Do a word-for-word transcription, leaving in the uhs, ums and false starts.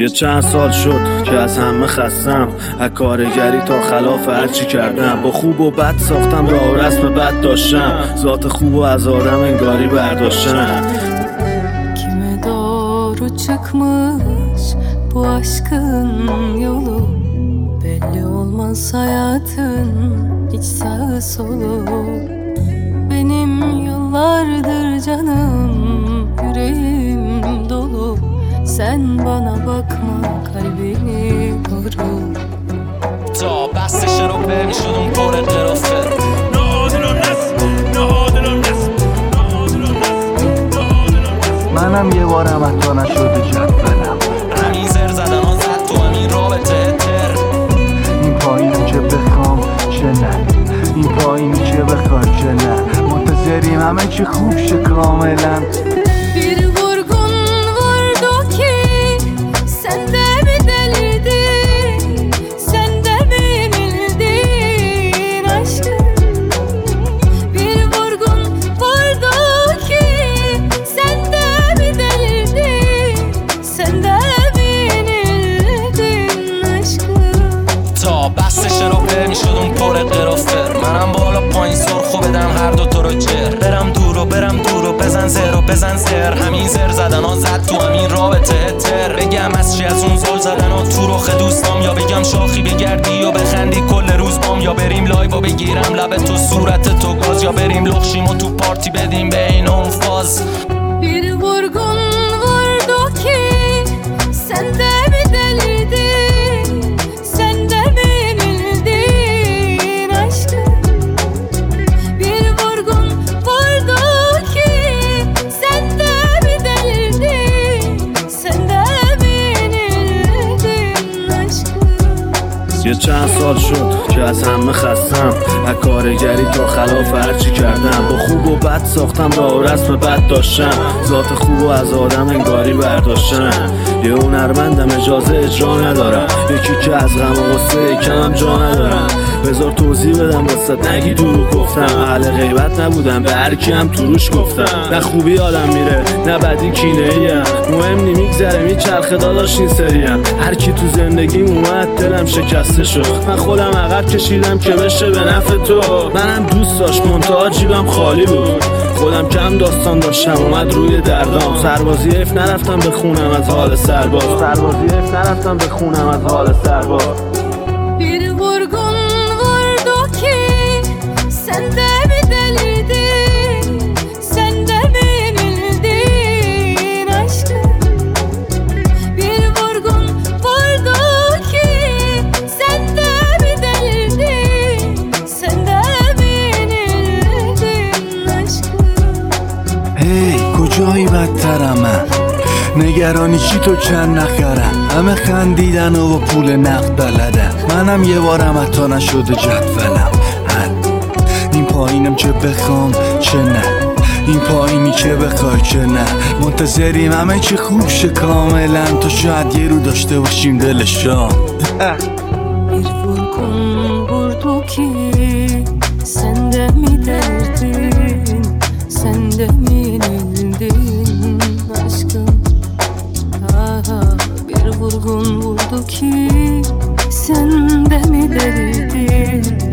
یه چند سال شد که از همه خستم، از کارگری تا خلاف هرچی کردم. با خوب و بد ساختم، راه و رسم بد داشتم، ذات خوب و از آدم انگاری برداشتم. Kime doğru çıkmış bu aşkın yolu, belli olmaz hayatın hiç sağı solu. Benim yıllardır canım, yüreğim dolu. Sen bana bakma, kalbini koru. تا بستش رو بر میشدم پر قرافه منم یه بارم حتی نشده جدولم، همین زر زدن ها زد تو همین رابطه تر. این پایینم که بخوام چه نه، این پایینی که بخوای چه نه. منتظریم همه چی خوب شه کاملا. Bir vurgun vurdu ki sen de mi delirdin, sen de mi yenildin aşkım? Bir vurgun vurdu ki sen de mi delirdin, sen de mi yenildin aşkım? تا بستش رو بر میشدم پر قرافه. منم بالا پایین سرخو بدم هر دو تا رو جر. برم دور و برم دور و بزن زر و بزن زر. همین زر زدن ها زد تو همین رابطه تر. بگم از چی از اون زل زدن ها تو رخ دوستام، یا بگم شاخی بگردی و بخندی کل روز بام، یا بریم لایو و بگیرم لب تو صورت تو گاز، یا بریم لخشیم و تو پارتی بدیم به این اون فاز. Bir vurgun vurdu ki sen de mi delirdin, sen de mi yenildin aşkım? Bir vurgun vurdu ki sen de mi delirdin, sen de mi yenildin aşkım? یه چند سال شد که از همه خستم، از کارگری تا خلاف هرچی کردم. با خوب و بد ساختم، راه و رسم بد داشتم، ذات خوب و از آدم انگاری برداشتم. یه هنرمندم اجازه اجرا ندارم، یکی که از غم و غصه کمم جا ندارم. بذار توضیح بدم واسه نگی دروغ گفتم، اهل غیبت نبودم به هر کی هم تو روش گفتم. نه خوبی آدم میره نه بدی کینه ایم، مهم نی میگذره میچرخه داداش این سریم. هر کی تو زندگیم اومد دلم شکسته شد، من خودم عقب کشیدم که بشه به نفع تو. منم دوست داشت منتها جیبم خالی بود، خودم کم داستان داشتم اومد روی دردام. سربازی اف نرفتم به خونم از حال سرباز، سربازی اف نرفتم به خونم از حال سرباز. Bir vurgun vurdu ki sen de mi delirdin, sen de mi yenildin aşkım? Bir vurgun vurdu ki sen de mi delirdin, sen de mi yenildin aşkım? هی کجایی بدترم من، نگرانی چی تو چند نخرم. همه خندیدن و با پول نقد بلدم، منم یه بارم حتی نشده جدولم. حل این پایینم که بخوام چه نه، این پایینی که بخوای چه نه. منتظریم همه چی خوب شه کاملا، تا شاید یه رو داشته باشیم دل شام. Bir vurgun vurdu ki sen de mi delirdin, sen de mi yenildin aşkım? Aha, bir vurgun vurdu ki sen de mi delirdin,